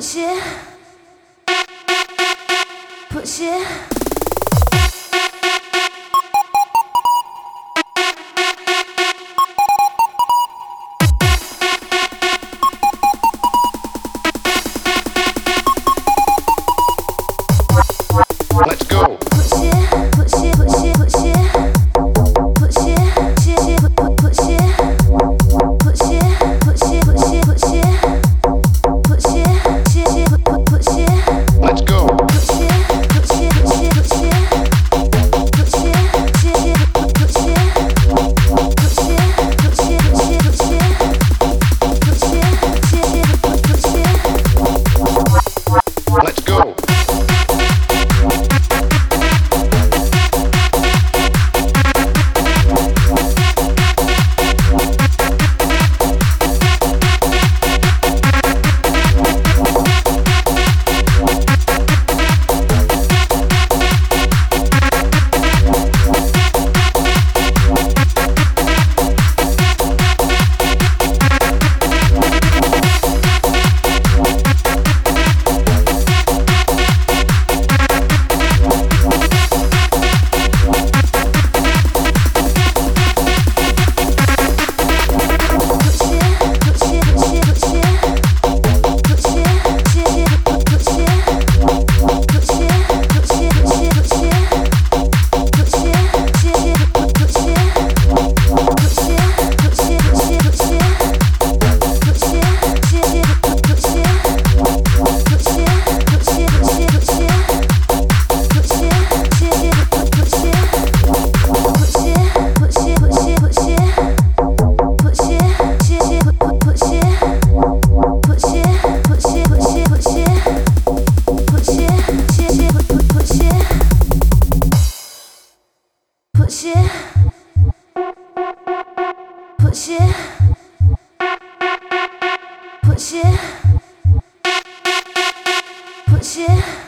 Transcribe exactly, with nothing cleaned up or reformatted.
push it, push it. Let's go. Push it, push it, push it, push it. Push it, push it, push it. Push it, push it, push it, push it. Push it, push it, push it. Let's go. Push it, push it, push it, push it. Push it, push it, push it. Push it, push it, push it, push it. Push it, push it, push it. Let's go. Push it, push it, push it, push it.